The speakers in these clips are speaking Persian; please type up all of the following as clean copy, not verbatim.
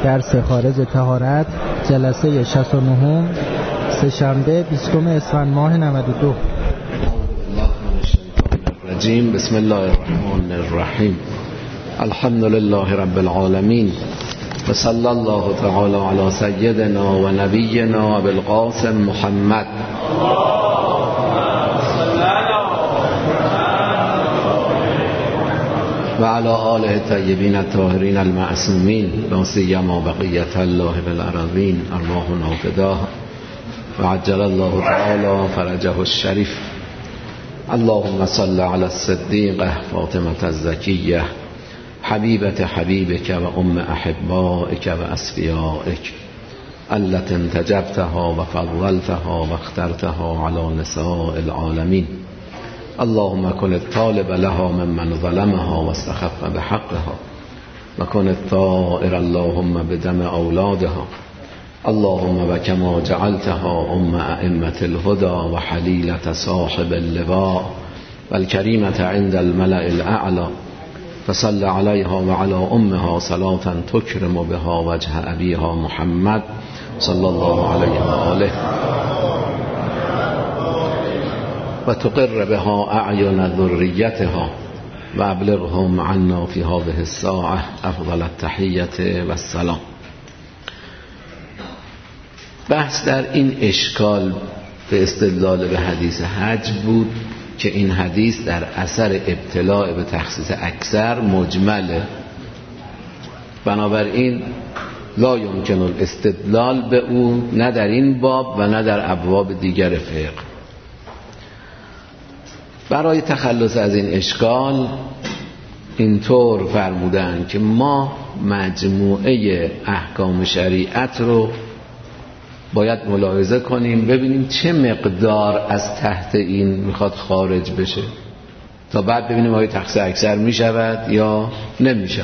درس خارج طهارت، جلسه 69 سه‌شنبه 20 اسفند ماه 92. بسم الله الرحمن الرحیم. الحمد لله رب العالمین و صلی الله تعالی علی سیدنا و نبینا ابی القاسم محمد و علی آله الطیبین الطاهرین المعصومین لا سیما بقیة الله بالارضین ارواحنا فداها و عجل الله تعالی فرجه الشریف. اللهم صل على الصدیقة فاطمة الزکیة حبیبة حبیبک و ام احبائک و اصفیائک التي انتجبتها و فضلتها و اخترتها على نساء العالمین. اللهم كن الطالب لها ممن ظلمها واستخف بحقها و كن الطائر اللهم بدم اولادها. اللهم وكما جعلتها ام ائمة الهدى و حلیلة صاحب اللواء والكريمة عند الملأ الاعلى فصل عليها وعلى امها صلاة تكرم بها وجه ابيها محمد صلى الله عليه وآله و تقر بها اعین ذریتها و ابلغهم عنا في هذه الساعة افضل التحیة و السلام. بحث در این اشکال به استدلال به حدیث حج بود که این حدیث در اثر ابتلاع به تخصیص اکثر مجمله، بنابراین لا یمکن الاستدلال به او نه در این باب و نه در ابواب دیگر فقه. برای تخلص از این اشکال اینطور فرمودن که ما مجموعه احکام شریعت رو باید ملاحظه کنیم ببینیم چه مقدار از تحت این میخواد خارج بشه تا بعد ببینیم آیا تخصیص اکثر میشود یا نمیشود.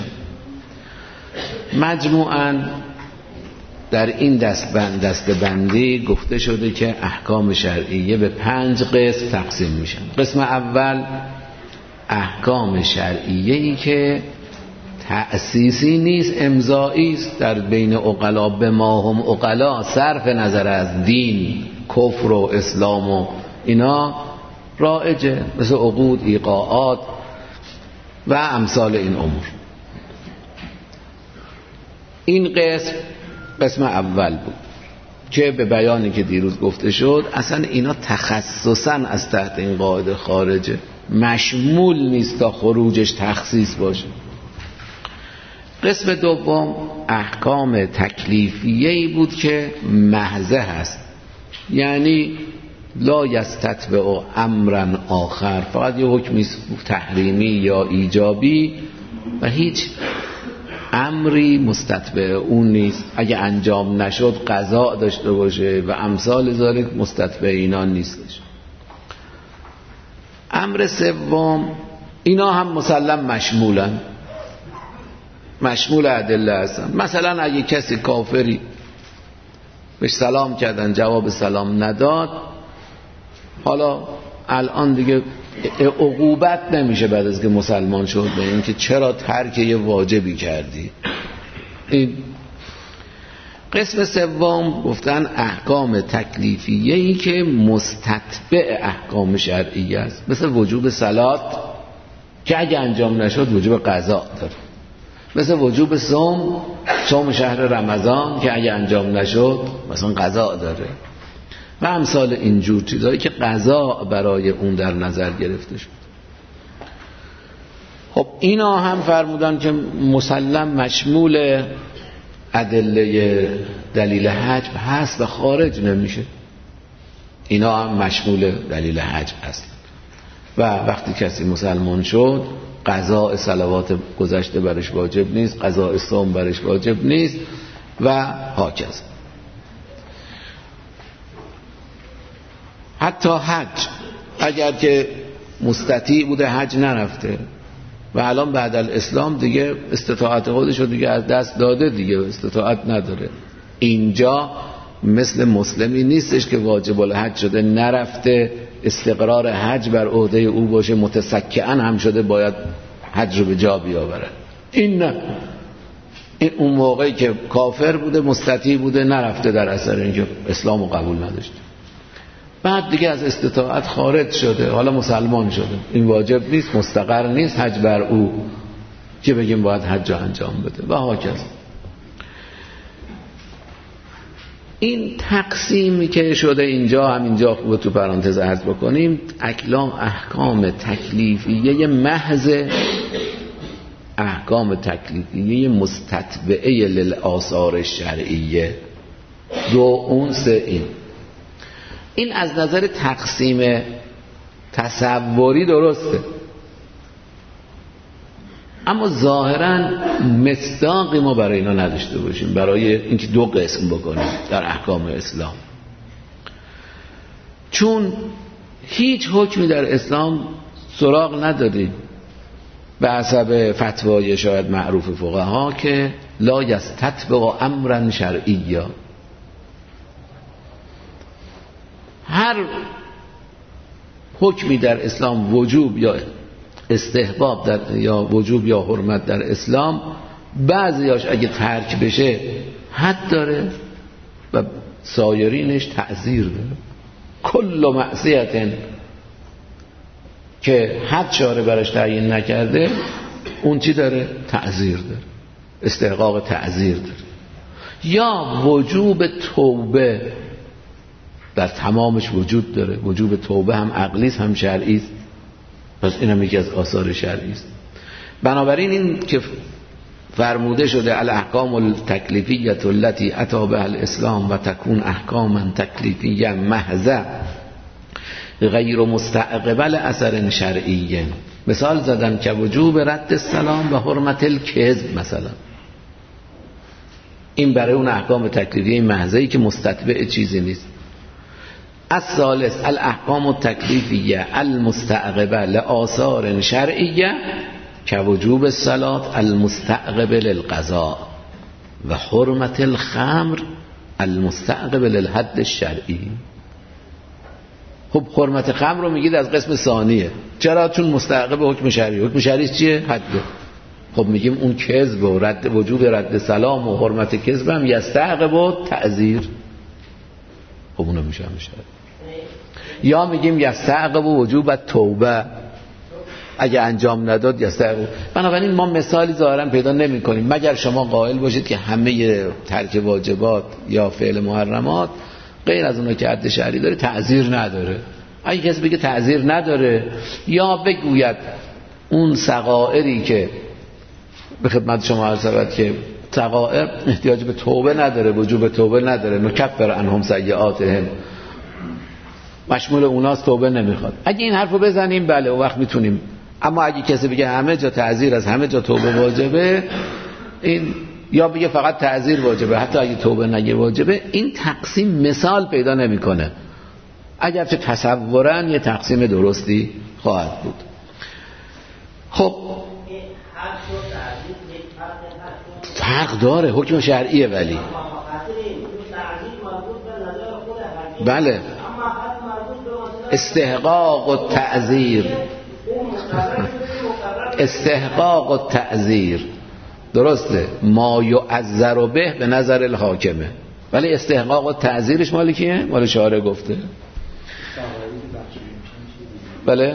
مجموعاً در این دستبندی گفته شده که احکام شرعیه به 5 قسم تقسیم میشن. قسم اول احکام شرعیه‌ای که تأسیسی نیست، امضایی است در بین عقلا، به ما هم عقلا، صرف نظر از دین، کفر و اسلام و اینا رایجه، مثل عقود، ایقاعات و امثال این امور. این قسم اول بود که به بیانی که دیروز گفته شد اصلا اینا تخصصاً از تحت این قاعده خارجه، مشمول نیست تا خروجش تخصیص باشه. قسم دوم احکام تکلیفیه‌ای بود که محضه هست، یعنی لا یستتبع امرا آخر، فقط یه حکمی تحریمی یا ایجابی و هیچ امری مستتبع اون نیست، اگه انجام نشد قضا داشته باشه و امثال ذالک مستتبع اینا نیستش. امر سوم اینا هم مسلم مشمول ادله هستن. مثلا اگه کسی کافری بهش سلام کردن جواب سلام نداد، حالا الان دیگه عقوبت نمیشه بعد از که مسلمان شد به این که چرا ترک یه واجبی کردی. این قسم سوم گفتن احکام تکلیفیه‌ای که مستتبع احکام شرعیه است، مثل وجوب صلات که اگه انجام نشد وجوب قضا داره، مثل وجوب صوم شهر رمضان که اگه انجام نشد مثلا قضا داره و امثال اینجور چیزایی که قضا برای اون در نظر گرفته شد. خب اینا هم فرمودن که مسلم مشمول ادله دلیل حجب هست و خارج نمیشه. اینا هم مشمول دلیل حجب هست و وقتی کسی مسلمان شد قضاء صلوات گذشته برش واجب نیست، قضاء صوم برش واجب نیست و هاکذا. حتی حج، اگر که مستطیع بوده حج نرفته و الان بعد الاسلام دیگه استطاعت خودشو دیگه از دست داده، دیگه استطاعت نداره، اینجا مثل مسلمی نیستش که واجب الحج شده نرفته، استقرار حج بر عهده او باشه، متسکئن هم شده باید حج رو به جا بیاورد. این نه، این اون موقعی که کافر بوده، مستطیع بوده، نرفته در اثر اینکه اسلام رو قبول نداشته. بعد دیگه از استطاعت خارج شده، حالا مسلمان شده، این واجب نیست، مستقر نیست حج بر او که بگیم باید حج انجام بده و هاکذا. این تقسیمی که شده اینجا، همینجا خوبه تو پرانتز عرض بکنیم، احکام تکلیفیه محض، احکام تکلیفیه مستتبعه للآثار شرعیه. دو اون سه این از نظر تقسیم تصوری درسته، اما ظاهرا مصداقی ما برای اینا نداشته باشیم برای اینکه دو قسم بکنیم در احکام اسلام، چون هیچ حکمی در اسلام سراغ نداریم به حسب فتوای شاید معروف فقها که لا یستتبع امرا شرعیا. هر حکمی در اسلام وجوب یا استحباب یا وجوب یا حرمت در اسلام، بعضیاش اگه ترک بشه حد داره و سایرینش تعزیر داره. کل معصیت که حد شارع برش تعیین نکرده اون چی داره؟ تعزیر داره، استحقاق تعزیر داره. یا وجوب توبه در تمامش وجود داره، وجوب توبه هم عقلی است هم شرعی است، پس این هم یکی از آثار شرعی است. بنابراین این که فرموده شده الاحکام التکلیفیه التي اتى بها الاسلام و تکون احکاما تکلیفیه محضه غیر مستعقبل اثر شرعی، مثال زدن که وجوب رد السلام و حرمت الکذب مثلا. این برای اون احکام تکلیفیه محضه‌ای که مستتبع چیزی نیست. الثالث الاحکام التکلیفیه المستعقبه لآثار شرعیه که وجوب الصلاة المستعقبه للقضاء و حرمت الخمر المستعقبه للحد الشرعی. خب حرمت خمر رو میگید از قسم ثانیه. چرا؟ چون مستعقب حکم شرعی. حکم شرعی چیه؟ حده. خب میگیم اون کذب و وجوب رد سلام و حرمت کذب هم یستعقب و تعزیر. خب اونو میشه همیشه. یا میگیم یستعقب و وجوب توبه، اگه انجام نداد یستعقب. بنابراین ما مثالی ظاهرا پیدا نمی کنیم مگر شما قائل باشید که همه ترک واجبات یا فعل محرمات غیر از اونها که حد شرعی داره تعزیر نداره. اگه کسی بگه تعزیر نداره یا بگوید اون صغائری که به خدمت شما عرض شود که صغائر احتیاج به توبه نداره، وجوب توبه نداره، نکفر عنهم سیئاتهم، مشمول اوناست، توبه نمیخواد. اگه این حرفو بزنیم بله اون وقت میتونیم. اما اگه کسی بگه همه جا تعزیر از همه جا توبه واجبه، این یا بگه فقط تعزیر واجبه حتی اگه توبه نگه واجبه، این تقسیم مثال پیدا نمیکنه. اگرچه تصوراً یه تقسیم درستی خواهد بود. خب فرق داره، حکم شرعیه ولی بله استحقاق و تعزیر، استحقاق و تعزیر درسته، ما یعذر به نظر الحاکمه، ولی استحقاق و تعزیرش مال کیه؟ مال شارع گفته. بله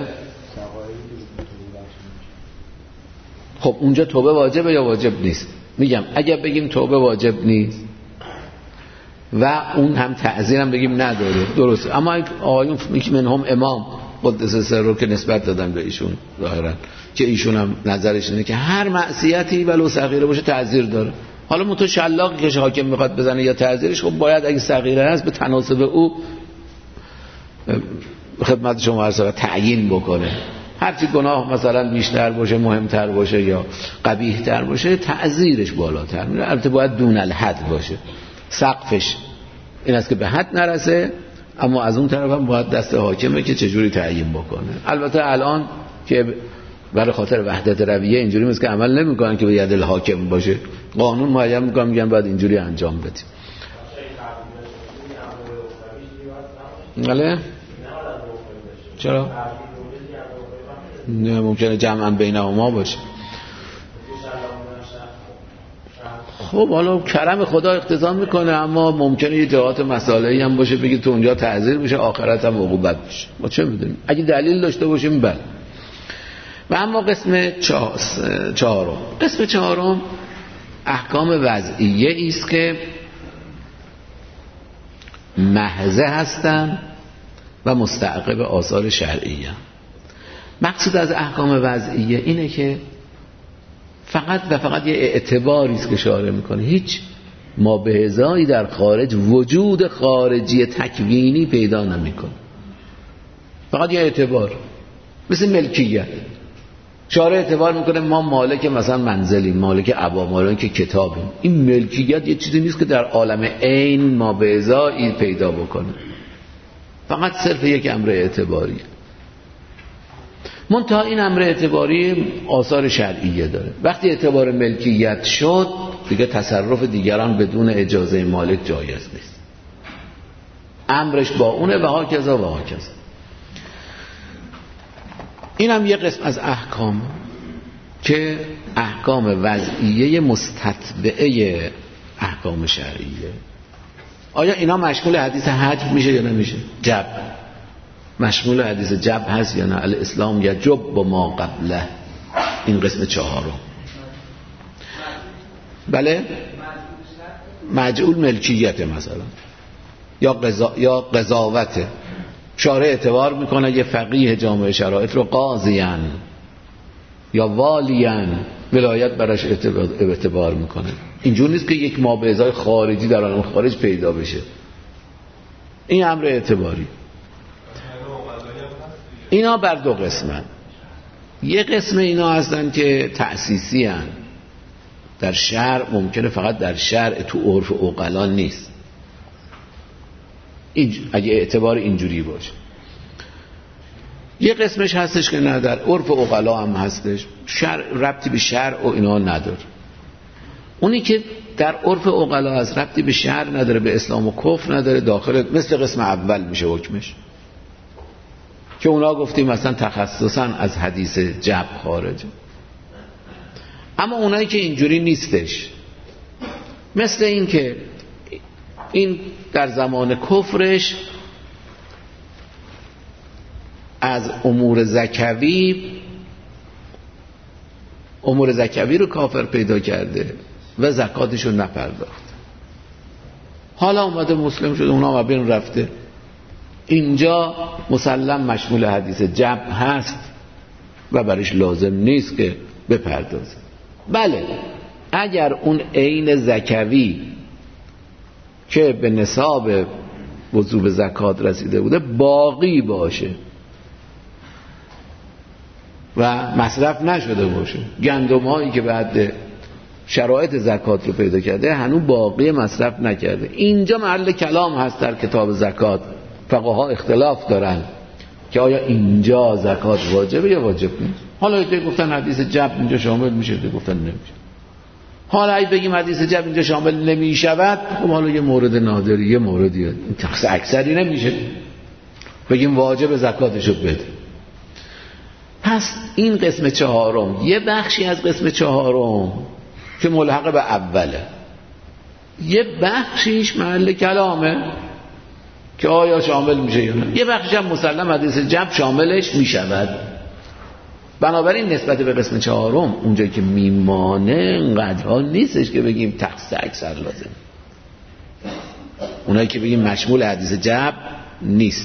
خب اونجا توبه واجبه یا واجب نیست؟ میگم اگر بگیم توبه واجب نیست و اون هم تعزیر هم بگیم نداره درسته، اما آقایون منهم امام قدس سره که نسبت دادن به ایشون ظاهرا که ایشون هم نظرش اینه که هر معصیتی ولو صغیره باشه تعزیر داره. حالا متو شلاقی که حاکم میخواد بزنه یا تعزیرش، خب باید اگه صغیره هست به تناسب او خدمت شما عرض تعیین بکنه. هرچی گناه مثلا بیشتر باشه، مهمتر باشه یا قبیح تر باشه، تعزیرش بالاتر میره. البته باید دون الحد باشه، سقفش این است که به حد نرسه، اما از اون طرف هم باید دست حاکمه که چجوری تعیین بکنه. البته الان که برای خاطر وحدت رویه اینجوری مثل که عمل نمیکنن که به ید الحاکم باشه، قانون معین میکنن میگن باید اینجوری انجام بدیم. بله چرا؟ نه ممکنه جمعا بینهما باشه. خب حالا کرم خدا اقتضا میکنه، اما ممکنه یه جهات مسائلی هم باشه بگی تو اونجا تعذیر بشه، آخرت هم عقوبت بشه، ما چه میدونیم، اگه دلیل داشته باشیم بله. و اما قسم چهارم، قسم چهارم احکام وضعیه است که محضه هستن و مستعقب آثار شرعیه. مقصود از احکام وضعیه اینه که فقط و فقط یه اعتباری است که شارع میکنه، هیچ مابهزایی در خارج وجود خارجی تکوینی پیدا نمیکنه، فقط یه اعتبار. مثل ملکیت، شارع اعتبار میکنه ما مالک مثلا منزلیم، مالک عبا، مالک کتابیم. این ملکیت یه چیزی نیست که در عالم عین مابهزایی پیدا بکنه، فقط صرف یک امر اعتباریه. منتها این امر اعتباری آثار شرعیه داره. وقتی اعتبار ملکیت شد دیگه تصرف دیگران بدون اجازه مالک جایز نیست، امرش با اونه و هاکذا و هاکذا. این هم یه قسم از احکام که احکام وضعیه مستتبعه احکام شرعیه. آیا اینا مشمول حدیث حجب میشه یا نمیشه؟ جب مشمول حدیث جب هست یا نه؟ الاسلام یجب با ما قبله، این قسم چهارم. بله، مجعول ملکیت مثلا یا قضاوت، شارع اعتبار میکنه یه فقیه جامع شرایط رو قاضیان یا والیان ولایت براش اعتبار میکنه. اینجور نیست که یک مابعضای خارجی در عالم خارج پیدا بشه، این امر اعتباری. اینا بر دو قسمن. یه قسم اینا هستن که تأسیسی هن، در شرع ممکنه فقط در شرع، تو عرف عقلا نیست. اگه اعتبار اینجوری باشه. یه قسمش هستش که نه، در عرف عقلا هم هستش، شرع ربطی به شرع و اینا نداره. اونی که در عرف عقلا هست ربطی به شرع نداره، به اسلام و کفر نداره، داخل مثل قسم اول میشه حکمش، که اونا گفتیم مثلا تخصصا از حدیث جب خارجه. اما اونایی که اینجوری نیستش، مثل این که این در زمان کفرش از امور زکوی رو کافر پیدا کرده و زکاتش رو نپرداخت، حالا اومده مسلم شده، اونا هم بین رفته. اینجا مسلم مشمول حدیث جب هست و برش لازم نیست که بپردازه. بله، اگر اون عین زکوی که به نصاب وجوب زکات رسیده بوده باقی باشه و مصرف نشده باشه، گندم هایی که بعد شرایط زکات رو پیدا کرده هنوز باقی مصرف نکرده، اینجا محل کلام هست در کتاب زکات. فقها اختلاف دارن که آیا اینجا زکات واجبه یا واجب نیست. حالا ایده گفتن حدیث جب اینجا شامل میشه، ایده گفتن نمیشه. حالا اگه بگیم حدیث جب اینجا شامل نمیشود، خب حالا یه مورد نادری، یه موردی این تخصیص اکثری نمیشه بگیم واجب زکاتشو بده. پس این قسم چهارم، یه بخشی از قسم چهارم که ملحق به اوله، یه بخشیش محل کلامه که آیا شامل میشه یا نه. یه بخشش هم مسلم حدیث جب شاملش میشود. بنابراین نسبت به قسم چهارم اونجایی که میمانه انقدرها نیستش که بگیم تخصیص اکثر لازم. اونایی که بگیم مشمول حدیث جب نیست.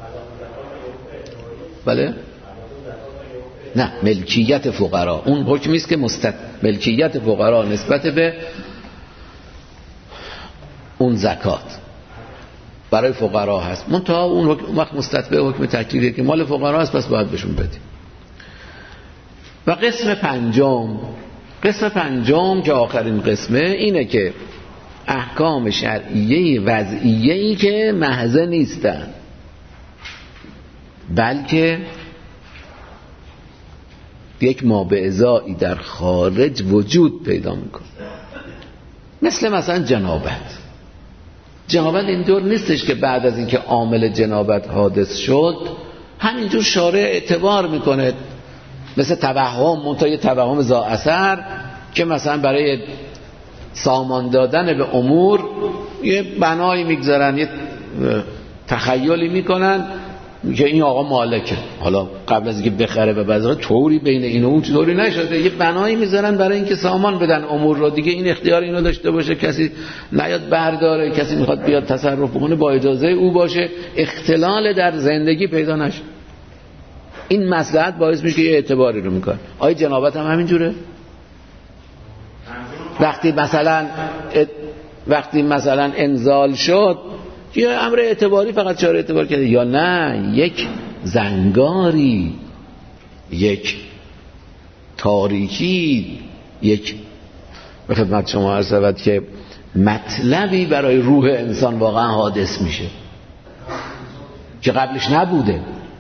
بله؟ نه، ملکیت فقرا اون حکمی است که ملکیت فقرا نسبت به اون زکات برای فقرا هست. منتها اون حکم وقت مستتبع حکم تکلیفیه که مال فقرا هست، پس باید بهشون بدیم. و قسم پنجم که آخرین قسمه، اینه که احکام شرعیه وضعیه‌ای که محضه نیستن بلکه یک مابعضایی در خارج وجود پیدا میکنه. مثلا جنابت اینطور نیستش که بعد از اینکه عامل جنابت حادث شد همینجور شارع اعتبار میکنه، مثل توهم، منتها یه توهم ذا اثر که مثلا برای سامان دادن به امور یه بنایی میگذارن، یه تخیلی میکنن که این آقا مالکه. حالا قبل از اینکه بخره به بازار طوری بین این و اون طوری نشده، یه بنایی میذارن برای اینکه سامان بدن امور رو، دیگه این اختیار اینو داشته باشه، کسی نیاد برداره، کسی میخواد بیاد تصرف بکنه با اجازه او باشه، اختلال در زندگی پیدا نشه. این مصلحت باعث میشه که یه اعتباری رو میکنه. آیا جنابت هم همینجوره؟ وقتی مثلا انزال شد یه امر اعتباری فقط چاره اعتبار کرده، یا نه یک زنگاری، یک تاریکی، یک به خدمت شما عرض شود که مطلبی برای روح انسان واقعا حادث میشه که قبلش نبوده.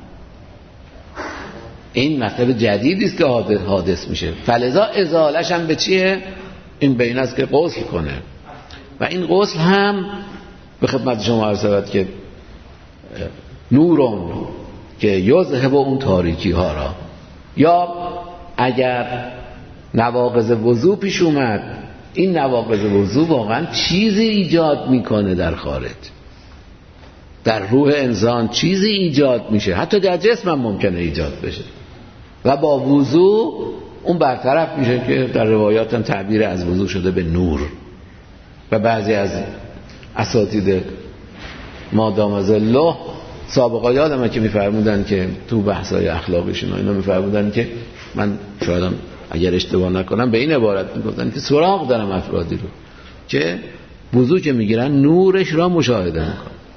این مطلب جدیدی است که حادث میشه. فلذا ازالش هم به چیه؟ این بین است که غسل کنه. و این غسل هم به خدمت شما عرض شود که نورون که یذهب اون تاریکی ها را. یا اگر نواقض وضو پیش اومد، این نواقض وضو واقعا چیزی ایجاد میکنه در خارج، در روح انسان چیزی ایجاد میشه، حتی در جسم هم ممکنه ایجاد بشه و با وضو اون برطرف میشه، که در روایات هم تعبیر از وضو شده به نور. و بعضی از اساتید ما دام ظله سابقا یادمه که میفرمودن که تو بحث‌های اخلاقیشون اینا میفرمودن که من شاید اگر اشتباه نکنم به این عبارت میگفتن که سراغ دارم افرادی رو که وضو که میگیرن نورش را مشاهده میکنن.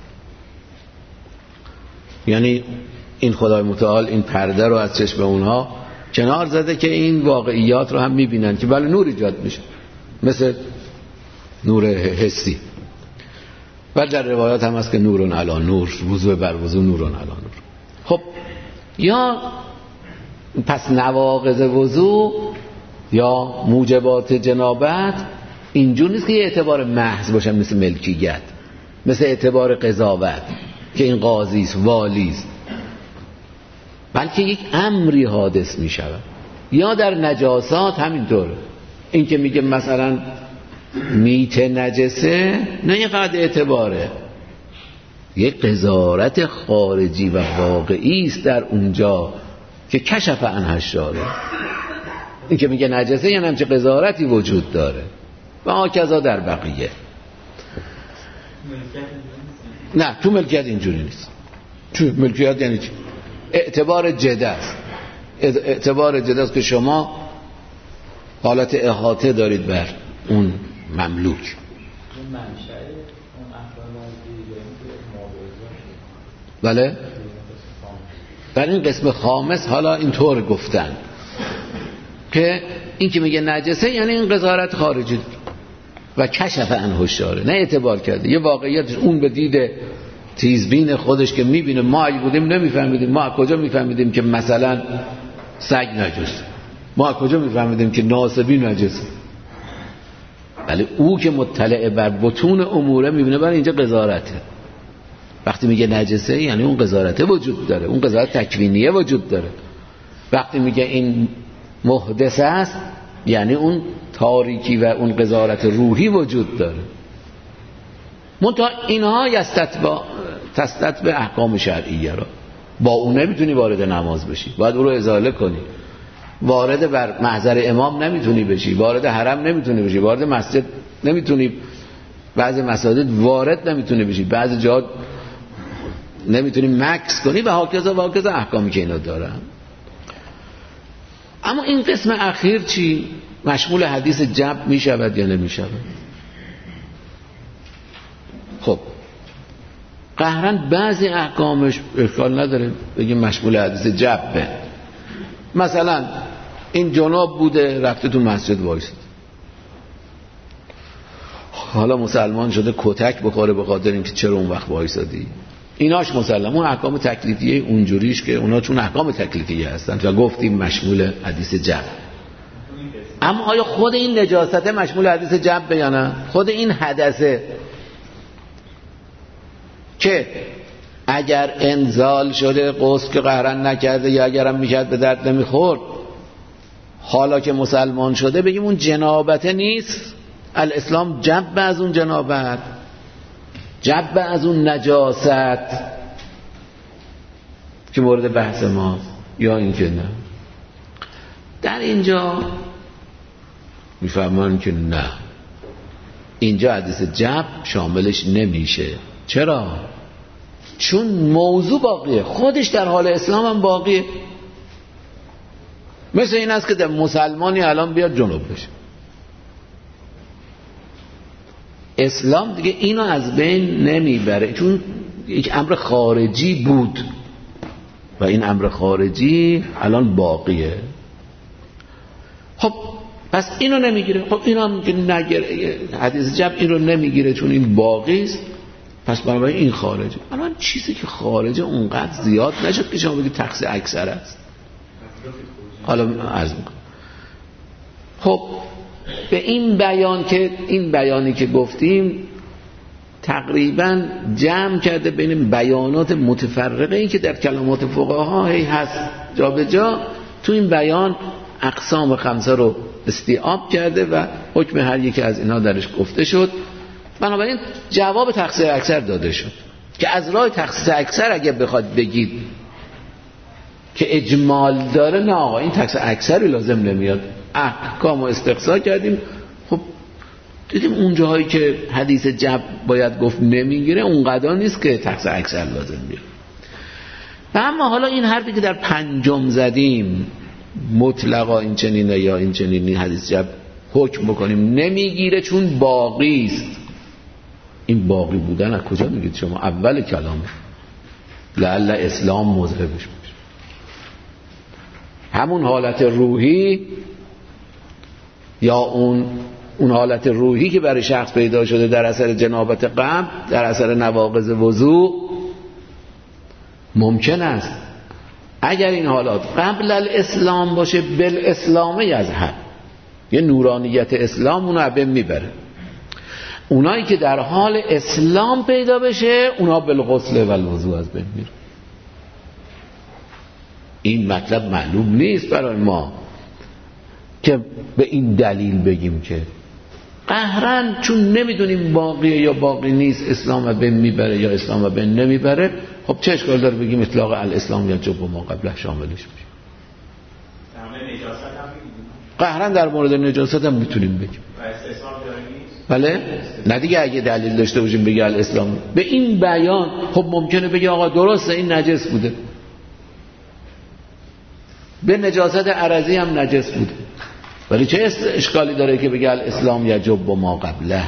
یعنی این خدای متعال این پرده رو از چشم اونها کنار زده که این واقعیات رو هم میبینن که بله نور ایجاد میشه، مثل نور حسی. و در روایات هم هست که نورون علی نور، وضو بر وضو نورون علی نور. خب یا پس نواقض وضو یا موجبات جنابت اینجور نیست که یه اعتبار محض باشه، مثل ملکیت، مثل اعتبار قضاوت که این قاضی است، والی است، بلکه یک امری حادث می شود. یا در نجاسات همینطوره، این که میگه مثلا میت نجسه، نه یه فقط اعتباره، یک قذارت خارجی و واقعی است در اونجا که کشف عنها الشارع. این که میگه نجسه یعنی همچه قذارتی وجود داره. و آکذا در بقیه. نه تو ملکیت اینجوری نیست. تو ملکیت یعنی چی؟ اعتبار جده است. اعتبار جده است که شما حالت احاطه دارید بر اون مملوک. بله؟ در این قسم خامس حالا اینطور گفتن که این که میگه نجسه یعنی این قذارت خارجی و کشف عنه الشارع، نه اعتبار کرده یه واقعیت اون به دید تیزبین خودش که میبینه. ما اگه بودیم نمیفهمیدیم. ما کجا میفهمیدیم که مثلا سگ نجسه؟ ما کجا میفهمیدیم که ناسبی نجسه؟ ولی او که مطلع بر بطون اموره میبینه برای اینجا قذارته. وقتی میگه نجسه یعنی اون قذارته وجود داره، اون قذارت تکوینیه وجود داره. وقتی میگه این محدث است یعنی اون تاریکی و اون قذارت روحی وجود داره. منتها اینها تستت به احکام شرعیه را. با اون نمیتونی وارد نماز بشی، باید او رو ازاله کنی. وارد بر محضر امام نمیتونی بشی، وارد حرم نمیتونی بشی، وارد مسجد نمیتونی، بعضی مساجد وارد نمیتونی بشی، بعضی جا نمیتونی مکس کنی و هاکذا احکامی که اینا دارن. اما این قسم اخیر چی؟ مشمول حدیث جب میشود یا نمیشود؟ خب قهرن بعضی احکامش اشکال نداره بگیم مشمول حدیث جبه. مثلا این جناب بوده رفته تو مسجد وایسید، حالا مسلمان شده کتک بخوره به خاطر اینکه چرا اون وقت وایسادی، ایناش مسلم. اون احکام تکلیفیه اونجوریش که اونا چون احکام تکلیفیه هستن و گفتیم مشمول حدیث جب. اما آیا خود این نجاست مشمول حدیث جب یا نه؟ خود این حدثه که اگر انزال شده غسل که قهرن نکرده یا اگرم میکرد به درد نمیخورد، حالا که مسلمان شده بگیم اون جنابته نیست، الاسلام جب از اون جنابت، جب از اون نجاست که مورد بحث ماست، یا اینکه نه؟ در اینجا میفهمن که نه، اینجا حدیث جب شاملش نمیشه. چرا؟ چون موضوع باقیه، خودش در حال اسلام هم باقیه. مثل این است که در مسلمانی الان بیاد جنوب بشه، اسلام دیگه اینو از بین نمیبره، چون یک امر خارجی بود و این امر خارجی الان باقیه. خب پس اینو نمیگیره. خب اینو هم نگیره، حدیث جب این رو نمیگیره چون این باقی است، پس بنابراین این خارجه. الان چیزی که خارجه اونقدر زیاد نشد که شما بگید تقصیر اکثر است. حالا عرض میکنم. خب به این بیان که این بیانی که گفتیم تقریبا جمع کرده بین بیانات متفرقه این که در کلمات فقها هی هست جا به جا، تو این بیان اقسام خمسه رو استیعاب کرده و حکم هر یکی از اینها درش گفته شد. بنابراین جواب تقصیر اکثر داده شد که از راه تقصیر اکثر اگه بخواد بگید که اجمال داره، نه آقا این تقصیر اکثری لازم نمیاد، احکام و استقصا کردیم. خب دیدیم اون جاهایی که حدیث جب باید گفت نمیگیره اونقدر نیست که تقصیر اکثر لازم بیاد. و اما حالا این حرفی که در پنجم زدیم مطلقا این چنینه یا این چنینی حدیث جب حکم بکنیم نمیگیره چون باقی است. این باقی بودن از کجا میگید شما؟ اول کلامه لعل اسلام مذهبش باشه، همون حالت روحی یا اون حالت روحی که برای شخص پیدا شده در اثر جنابت قبل، در اثر نواقض وضوء، ممکن است اگر این حالات قبل الاسلام باشه بالاسلام یذهب، یه نورانیت اسلام اونو عبم میبره. اونایی که در حال اسلام پیدا بشه اونا بالغسل و الوضوء از بین میره. این مطلب معلوم نیست برای ما که به این دلیل بگیم که قهرن چون نمیدونیم باقیه یا باقی نیست، اسلام بین میبره یا اسلام بین نمیبره. خب چه اشکال داره بگیم اطلاق الاسلام یا جب و ما قبله شاملش میشه؟ قهرن در مورد نجاست هم میتونیم بگیم. بله؟ نه دیگه اگه دلیل داشته باشیم بگه الاسلام به این بیان، خب ممکنه بگه آقا درسته این نجس بوده، به نجاست عرضی هم نجس بوده، ولی چه اشکالی داره که بگه الاسلام یجب ما قبله؟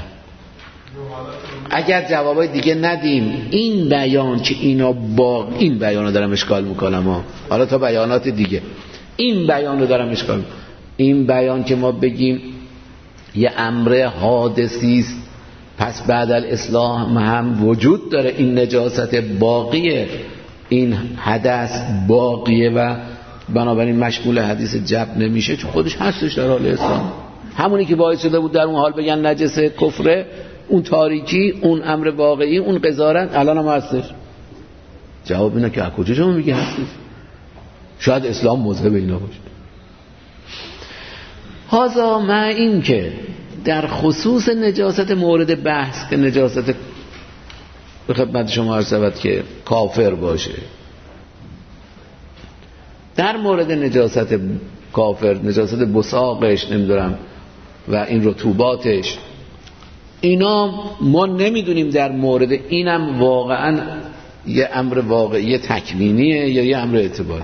اگر جوابای دیگه ندیم این بیان که اینا با این بیان رو دارم اشکال میکنم حالا تا بیانات دیگه این بیان رو دارم اشکال میکنم. این بیان که ما بگیم یه امر حادثی است پس بعد الاسلام هم وجود داره، این نجاست باقیه، این حدث باقیه و بنابراین مشمول حدیث جب نمیشه چون خودش هستش در حال اسلام. همونی که باعث شده بود در اون حال بگن نجس کفره، اون تاریکی، اون امر واقعی، اون قذارت الان هم هستش. جواب اینه که از کجا شما میگی هستش؟ شاید اسلام مذهب اینا باشه. هذا مع این که در خصوص نجاست مورد بحث که نجاست به خدمت شما عرض شود که کافر باشه، در مورد نجاست کافر، نجاست بساقش نمیدونم و این رطوباتش، اینا ما نمیدونیم در مورد اینم واقعا یه امر واقعی تکوینیه یا یه امر اعتباری.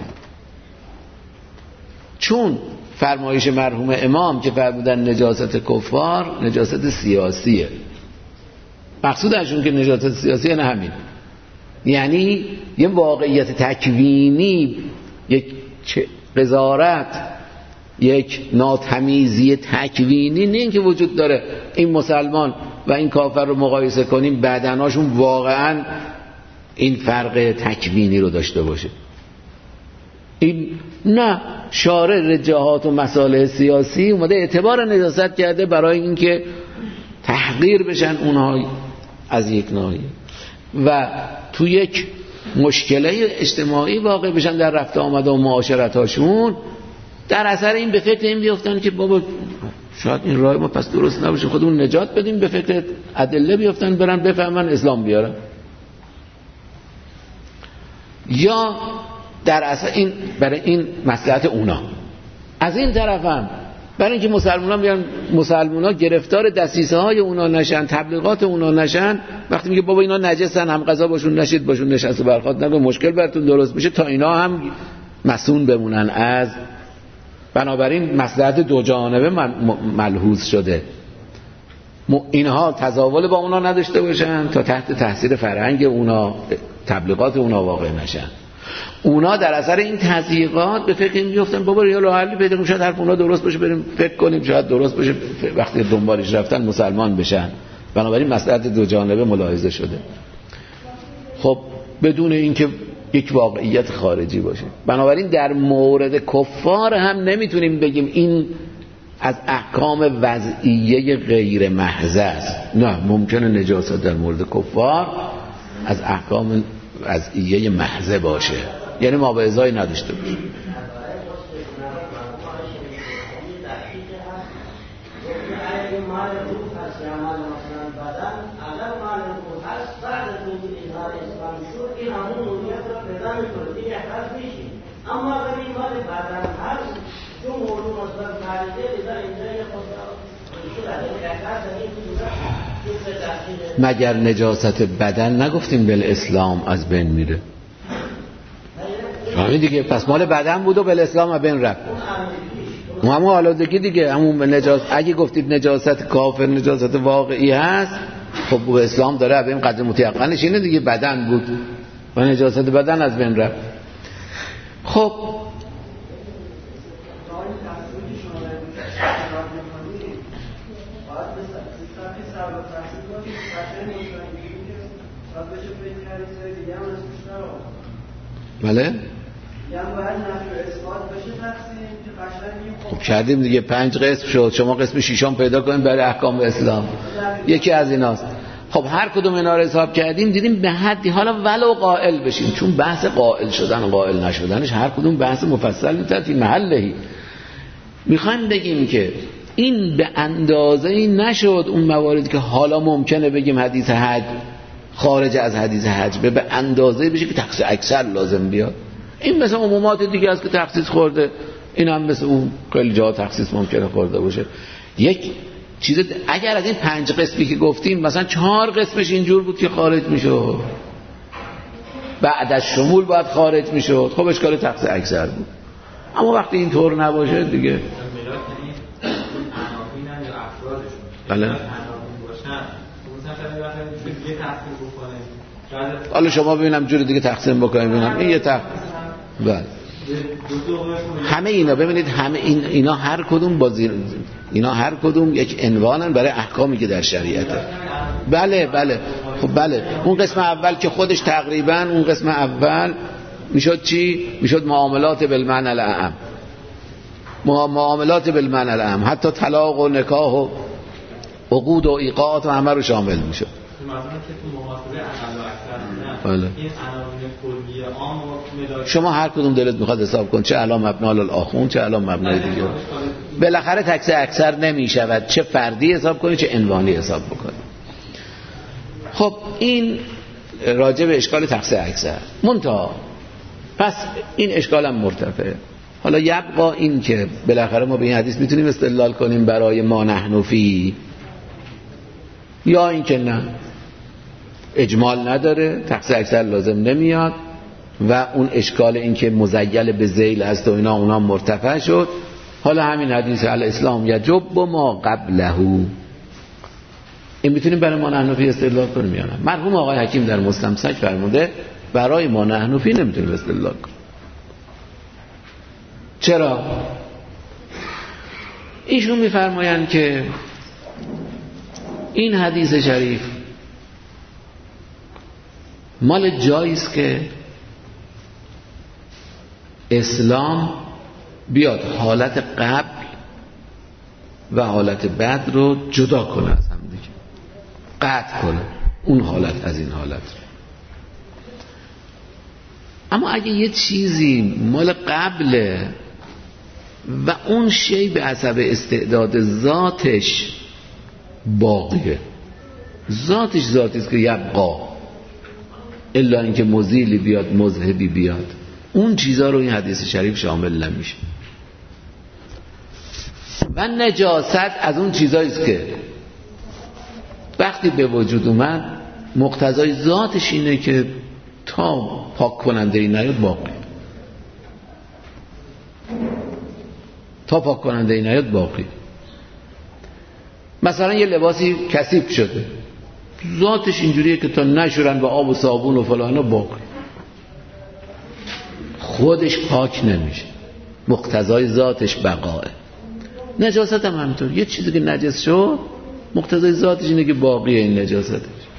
چون فرمایش مرحوم امام که فرمودن نجاست کفار نجاست سیاسیه، مقصودشون که نجاست سیاسی نه همین، یعنی یه واقعیت تکوینی، یک قذارت، یک ناتمیزی تکوینی نه اینکه وجود داره این مسلمان و این کافر رو مقایسه کنیم بدناشون واقعا این فرق تکوینی رو داشته باشه. این نه، شارع رجاحات و مصالح سیاسی اومده اعتبار نجاست کرده برای اینکه تحقیر بشن اونها از یک ناحیه و تو یک مشکله اجتماعی واقع بشن در رفت آمد و معاشرت هاشون، در اثر این به فکر این بیفتن که بابا شاید این راه ما پس درست نباشه، خودمون نجات بدیم، به فکر ادله بیفتن، برن بفهمن اسلام بیارن. یا در اصل این برای این مصلحت اونا. از این طرف هم برای اینکه مسلمان‌ها گرفتار دسیسه های اونا نشن، تبلیغات اونا نشن، وقتی میگه بابا اینا نجسن، هم قضا باشون نشید، باشون نشست و برخواد نگو، مشکل براتون درست میشه، تا اینا هم مسئول بمونن از. بنابراین مصلحت دو جانبه ملحوظ شده. اینها تزاول با اونا نداشته باشن تا تحت تاثیر فرهنگ اونا، تبلیغات اونا واقع نشن. اونا در اثر این تضییقات به فکر این میفتن بابا راه حلی پیدا کنیم، شاید حرف اونا درست باشه، بریم فکر کنیم شاید درست باشه، وقتی دنبالش رفتن مسلمان بشن. بنابراین مصلحت دو جانبه ملاحظه شده. خب بدون اینکه یک واقعیت خارجی باشه. بنابراین در مورد کفار هم نمیتونیم بگیم این از احکام وضعیه غیر محض است. نه، ممکنه نجاست در مورد کفار از احکام وضعیه محض باشه، یعنی ما به ازای نداشته باشه. مگر نجاست بدن نگفتیم بالاسلام از بین میره؟ همین دیگه، پس مال بدن بود و بالاسلام از بین رفت. همون آلودگی دیگه، همون نجاست. اگه گفتید نجاست کافر نجاست واقعی هست، خب به اسلام داره از بین، قدر متیقنش اینه دیگه، بدن بود و نجاست بدن از بین رفت. خب بله خب کردیم دیگه، 5 قسم شد، شما قسم 6م پیدا کنیم برای احکام اسلام، یکی از ایناست. خب هر کدوم اینا رو حساب کردیم، دیدیم به حدی، حالا ولو قائل بشیم، چون بحث قائل شدن و قائل نشدنش هر کدوم بحث مفصل نیست فی محلهی. میخوایم بگیم که این به اندازه‌ای نشد اون مواردی که حالا ممکنه بگیم حدیث حج خارج از حدیث حج به اندازه‌ای بشه که تخصیص اکثر لازم بیاد. این مثل عمومات دیگه است که تخصیص خورده، این هم مثل اون خیلی جا تخصیص ممکنه خورده باشه. یک چیز اگر از این 5 قسمی که گفتیم مثلا 4 قسمش اینجور بود که خارج میشد، بعد از شمول باید خارج میشد، خب اشکال تخصیص اکثر بود. اما وقتی این طور نباشه دیگه بله. حالا شما ببینم جور دیگه تقسیم بکنیم، ببینم این یه بله. همه اینا ببینید، همه اینا هر کدوم اینا هر کدوم یک عنوانن برای احکامی که در شریعته. بله بله. خب بله، اون قسم اول که خودش تقریبا اون قسم اول میشد چی؟ میشد معاملات بالمعنى الاعم، معاملات بالمعنى الاعم، حتی طلاق و نکاح و عقود و ایقاعات و همه رو شامل میشد. بله. شما هر کدوم دلت میخواد حساب کن، چه الان مبنا للآخون، چه الان مبنای دیگه، بالاخره تکسیر اکثر نمیشود، چه فردی حساب کنی چه عنوانی حساب بکنی. خب این راجع به اشکال تکسیر اکثر منتها، پس این اشکال هم مرتفعه. حالا یبقا این که بالاخره ما به این حدیث میتونیم استدلال کنیم برای ما نحن فی، یا این که نه اجمال نداره، تقصیر اکثر لازم نمیاد و اون اشکال این که مزیل به ذیل هست و اینا اونا مرتفع شد. حالا همین حدیث الاسلام یجب ما قبله، این میتونیم برای ما نحن فی استدلال کنیم یا نه؟ مرحوم آقای حکیم در مستمسک فرموده برای ما نحن فی نمیتونیم استدلال کنیم. چرا؟ ایشون میفرمایند که این حدیث شریف مال جاییست که اسلام بیاد حالت قبل و حالت بعد رو جدا کنه از هم دیگه، قطع کنه اون حالت از این حالت. اما اگه یه چیزی مال قبله و اون شی به حسب استعداد ذاتش باقیه. ذاتش ذاتی است که یبقا، الا اینکه مزیلی بیاد مذهبی بیاد. اون چیزا رو این حدیث شریف شامل نمیشه. و نجاست از اون چیزایی است که وقتی به وجود اومد مقتضای ذاتش اینه که تا پاک کننده ای نیاد باقی، تا پاک کننده ای نیاد باقی. مثلا یه لباسی کثیف شده، ذاتش اینجوریه که تا نشورن با آب و صابون و فلان باقی، خودش پاک نمیشه، مقتضای ذاتش بقاه. نجاست هم همینطور، یه چیزی که نجس شد مقتضای ذاتش اینه که باقیه این نجاستش.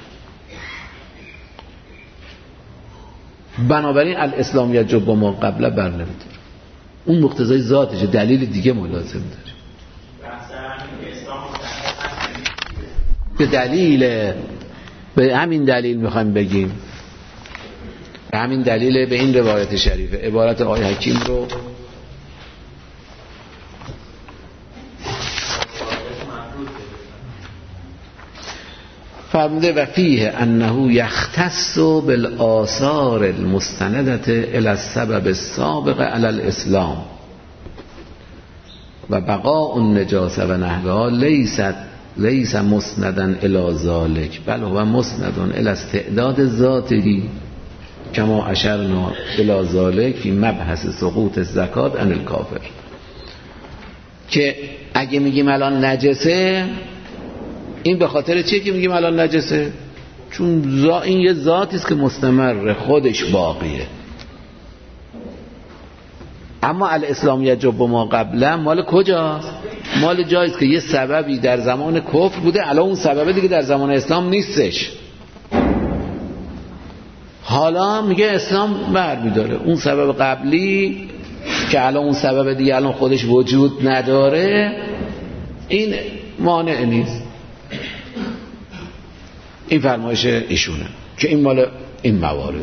بنابراین الاسلام یجب ما قبل بر نمی‌داره، اون مقتضای ذاتش، دلیل دیگه ملازم داره. به همین دلیل میخوایم بگیم، به همین دلیل به این روایت شریفه عبارت آقای حکیم رو فرموده و فیه انه یختص بالآثار المستندة الی السبب السابق علی الاسلام و بقاء النجاسه و نحوها لیس مسندا الی ذلک بل هو مسند الی استعداد ذاته کما اشرنا الی ذلک فی مبحث سقوط الزکات عن الکافر. که اگه میگیم الان نجسه، این به خاطر چیه که میگیم الان نجسه؟ چون این یه ذاتی است که مستمر، خودش باقیه. اما الاسلام یجب ما قبلا مال کجاست؟ مال جایی است که یه سببی در زمان کفر بوده، الان اون سبب دیگه در زمان اسلام نیستش. حالا میگه اسلام برمی‌داره اون سبب قبلی که الان اون سبب دیگه الان خودش وجود نداره، این مانع نیست. این فرمایش ایشونه که این مال این موارد.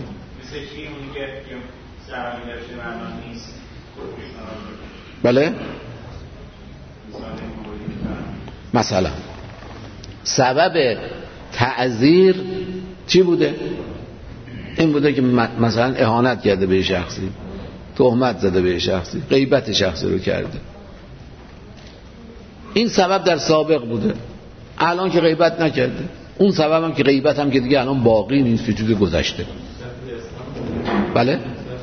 بله؟ مثلا سبب تعذیر چی بوده؟ این بوده که مثلا اهانت کرده به شخصی، تهمت زده به شخصی، غیبت شخصی رو کرده. این سبب در سابق بوده، الان که غیبت نکرده. اون سبب هم که غیبت هم که دیگه الان باقی نیست، که چیز گذشته. بله؟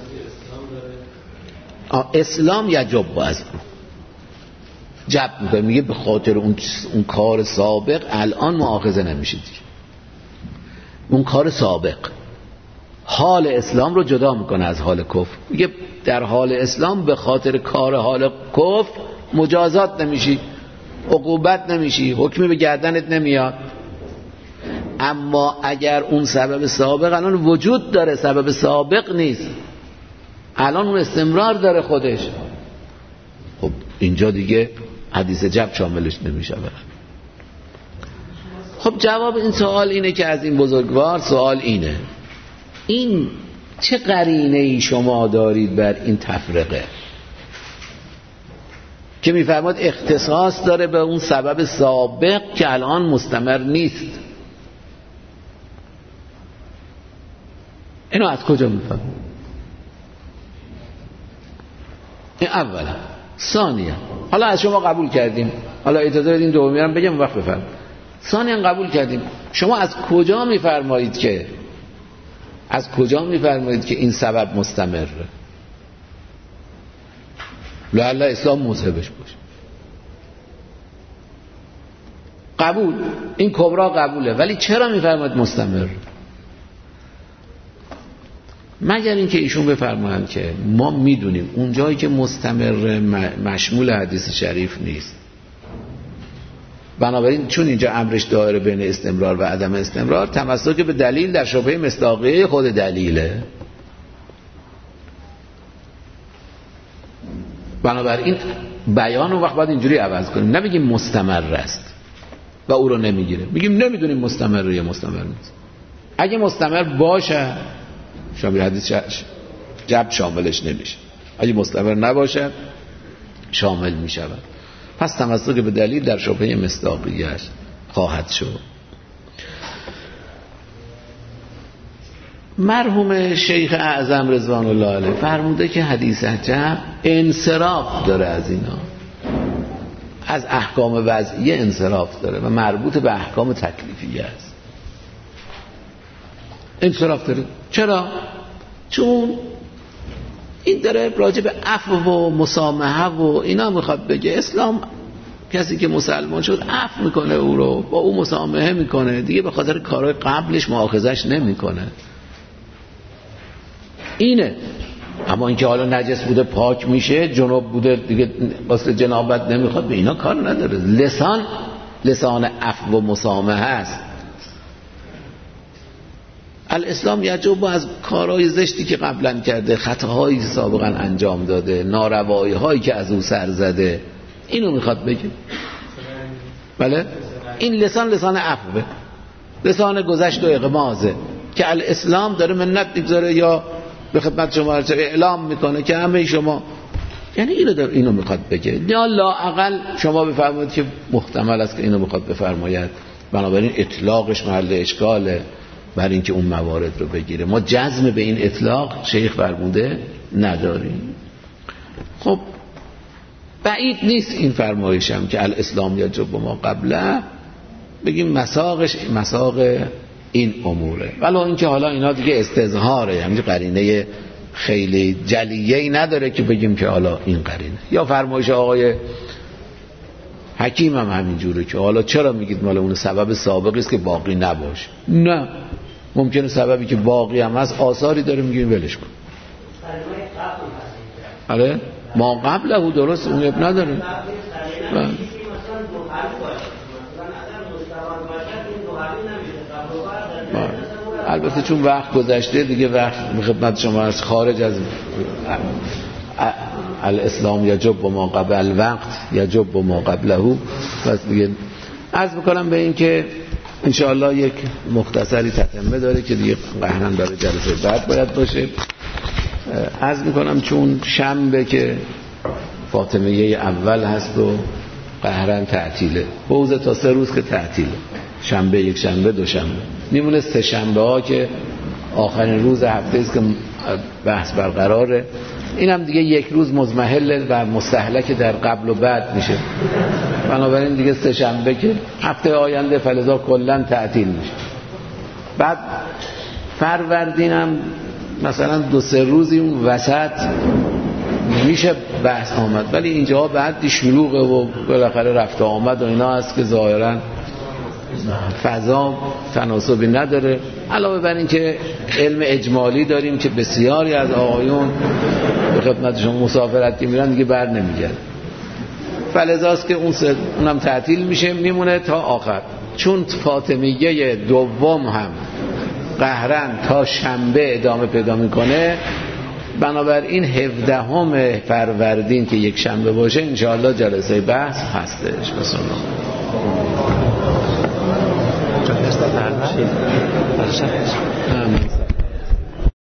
اسلام یجب از جب میکنه، میگه به خاطر اون کار سابق الان مؤاخذه نمیشه دیگه. اون کار سابق حال اسلام رو جدا میکنه از حال کفر. میگه در حال اسلام به خاطر کار حال کفر مجازات نمیشی، عقوبت نمیشی، حکمی به گردنت نمیاد. اما اگر اون سبب سابق الان وجود داره، سبب سابق نیست، الان اون استمرار داره خودش، خب اینجا دیگه حدیث جب شاملش نمیشه. خب جواب این سوال اینه که از این بزرگوار سوال اینه، این چه قرینه ای شما دارید بر این تفرقه که میفرماد اختصاص داره به اون سبب سابق که الان مستمر نیست؟ اینو از کجا میفهم؟ این اولا. ثانیا حالا از شما قبول کردیم، حالا اجازه بدین دومی هم بگم وقت بفرم. ثانیا قبول کردیم، شما از کجا میفرمایید که این سبب مستمره؟ لعل اسلام مذهبش باشه. قبول، این کبرا قبوله، ولی چرا میفرماید مستمر؟ مگر اینکه ایشون بفرمایند که ما میدونیم اون جایی که مستمر مشمول حدیث شریف نیست، بنابراین چون اینجا امرش دایره بین استمرار و عدم استمرار، تمسک به دلیل در شبهه مصداقیه خود دلیله. بنابراین بیان رو وقت باید اینجوری عوض کنیم، نبگیم مستمر است و او رو نمیگیره، بگیم نمیدونیم مستمر یا مستمر نیست. اگه مستمر باشه شامل حدیث جب شاملش نمیشه، اگه مستمر نباشه شامل می شود. پس تمسک به دلیل در شبهه مصداقیت خواهد شد. مرحوم شیخ اعظم رضوان الله علیه فرموده که حدیث عجب انصراف داره از اینا، از احکام وضعیه انصراف داره و مربوط به احکام تکلیفیه است. انصراف داره. چرا؟ چون این داره راجع به عفو و مسامحه و اینا میخواد بگه. اسلام کسی که مسلمان شد عفو میکنه، او رو با او مسامحه میکنه، دیگه به خاطر کارهای قبلش مؤاخذش نمیکنه. اینه. اما اینکه حالا نجس بوده پاک میشه، جنوب بوده دیگه واسه جنابت نمیخواد، به اینا کار نداره. لسان عفو و مسامحه است. الاسلام یجب از کارهای زشتی که قبلا کرده، خطاهایی که سابقا انجام داده، ناروایی هایی که از او سر زده، اینو میخواد بگه. بله؟ این لسان عفوه، لسان گذشت و اغمازه که الاسلام داره منت میگذاره یا به خدمت شما اعلام میکنه که همه شما، یعنی اینو میخواد بگه. یا لااقل شما بفرمایید که محتمل است که اینو میخواد بفرماید، بنابراین اطلاقش محل اشکاله برای اینکه اون موارد رو بگیره. ما جزم به این اطلاق شیخ فرموده نداریم. خب بعید نیست این فرمایشم که الاسلام یجب ما قبله بگیم مساقش مساق این اموره، ولی اینکه حالا اینا دیگه استظهاره، یعنی قرینه خیلی جلیه‌ای نداره که بگیم که حالا این قرینه. یا فرمایش آقای حکیم هم همینجوره که حالا چرا میگید مال اون سبب سابقی است که باقی نباشه؟ نه، ممکنه سببی که باقی هم هست آثاری داره، میگیم ولش کن. آره ما قبله درست اون اب نداره. البته چون وقت گذشته دیگه، وقت خدمت شما از خارج از الاسلام یجب ما قبل وقت یجب ما قبله. پس دیگه عرض میکنم به این که انشاءالله یک مختصری تتمه داره که دیگه قهرن برای جلسه بعد باید باشه. عرض میکنم چون شنبه که فاطمیه اول هست و قهرن تعطیله، حوزه تا 3 روز که تعطیله، شنبه، یک شنبه، دو شنبه، میمونه 3 شنبه ها که آخرین روز هفته است که بحث برقراره. این هم دیگه 1 روز مزمحل و مستهلک در قبل و بعد میشه، بنابراین دیگه 3 شنبه که هفته آینده فلزا کلن تعطیل میشه. بعد فروردین هم مثلا 2-3 روزی اون وسط میشه بحث آمد، ولی اینجا بعد شلوغه و بالاخره رفت آمد و اینا هست که ظاهرا فضا تناسبی نداره. علاوه بر این که علم اجمالی داریم که بسیاری از آقایون به خدمتشون مسافرتی میرن دیگه بر نمیگردن، فلذاست که اونم تعطیل میشه، میمونه تا آخر. چون فاطمیه دوم هم قهرن تا شنبه ادامه پیدا میکنه، بنابراین 17 فروردین که یک شنبه باشه انشاءالله جلسه بحث هستش. بسم الله.